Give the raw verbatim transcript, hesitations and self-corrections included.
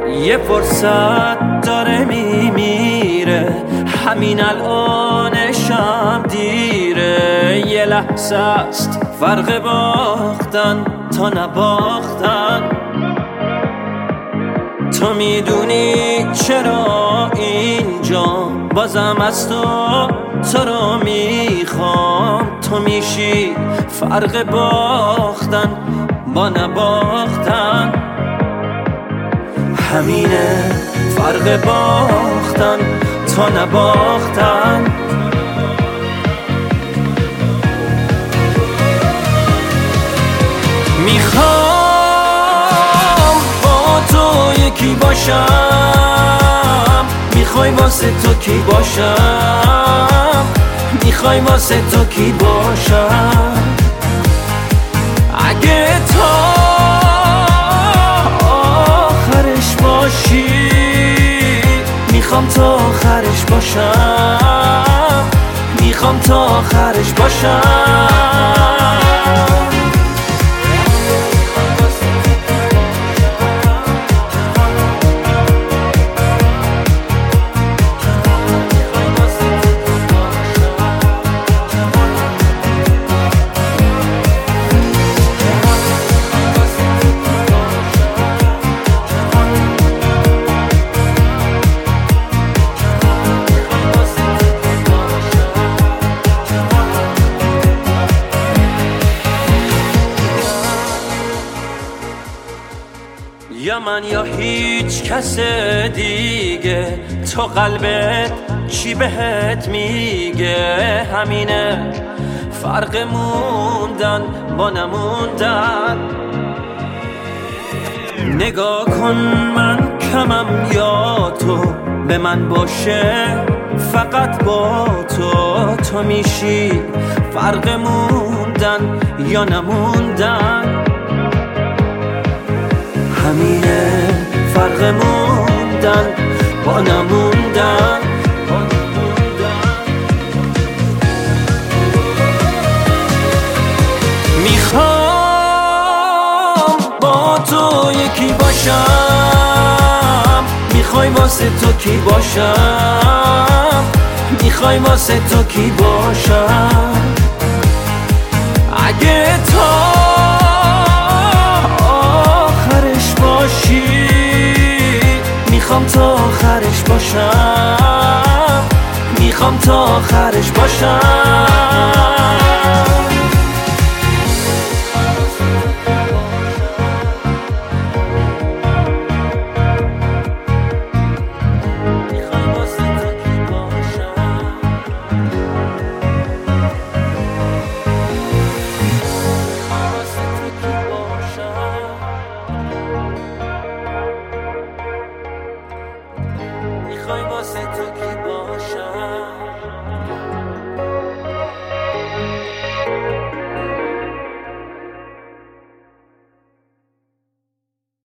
یه فرصت داره میمیره، همین الانشم دیره. یه لحظه است فرق باختن تا نباختن. تو میدونی چرا اینجا بازم از تو تو رو میخوام. تو میشی فرق باختن با نباختن. همینه فرق باختن تا نباختن. میخوام با تو یکی باشم، میخوای واسه تو کی باشم، میخوای واسه تو کی باشم. اگه تا آخرش باشی میخوام تا آخرش باشم، میخوام تا آخرش باشم. یا من یا هیچ کس دیگه، تو قلبت چی بهت میگه؟ همینه فرق موندن با نموندن. نگاه کن من کمم یا تو به من باشه، فقط با تو تو میشی فرق موندن یا نموندن. همینه فرق موندن با نموندن. میخوام با تو یکی باشم، میخوای واسه تو کی باشم، میخوای واسه تو کی باشم. اگه تا میخوام تا آخرش باشم، میخوام تا آخرش باشم. میخوام واسه تو کی باشم، میخوام واسه تو کی باشم. میخوای واسه تو کی باشم.